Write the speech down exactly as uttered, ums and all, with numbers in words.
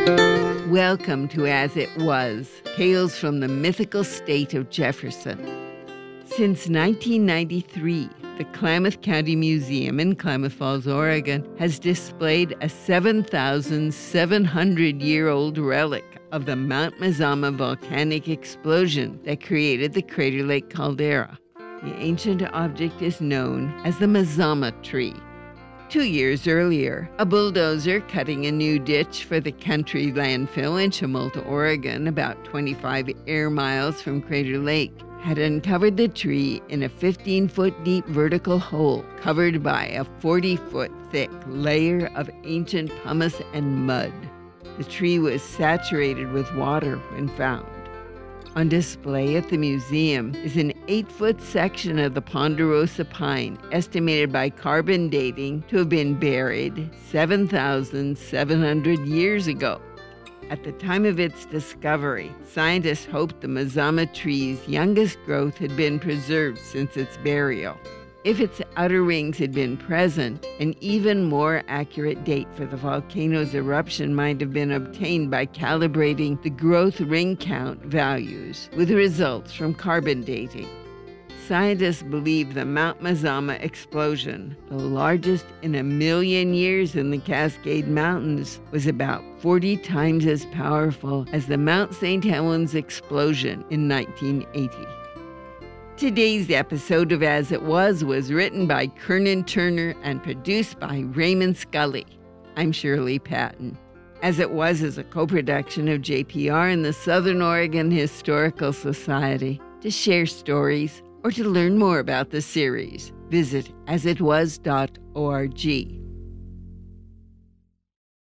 Welcome to As It Was, Tales from the Mythical State of Jefferson. Since nineteen ninety-three, the Klamath County Museum in Klamath Falls, Oregon, has displayed a seven thousand seven hundred year old relic of the Mount Mazama volcanic explosion that created the Crater Lake caldera. The ancient object is known as the Mazama tree. Two years earlier, a bulldozer cutting a new ditch for the country landfill in Chemulta, Oregon, about twenty-five air miles from Crater Lake, had uncovered the tree in a fifteen foot deep vertical hole covered by a forty foot thick layer of ancient pumice and mud. The tree was saturated with water when found. On display at the museum is an eight foot section of the ponderosa pine, estimated by carbon dating to have been buried seven thousand seven hundred years ago. At the time of its discovery, scientists hoped the Mazama tree's youngest growth had been preserved since its burial. If its outer rings had been present, an even more accurate date for the volcano's eruption might have been obtained by calibrating the growth ring count values with results from carbon dating. Scientists believe the Mount Mazama explosion, the largest in a million years in the Cascade Mountains, was about forty times as powerful as the Mount Saint Helens explosion in nineteen eighty. Today's episode of As It Was was written by Kernan Turner and produced by Raymond Scully. I'm Shirley Patton. As It Was is a co-production of J P R and the Southern Oregon Historical Society. To share stories or to learn more about the series, visit as it was dot org.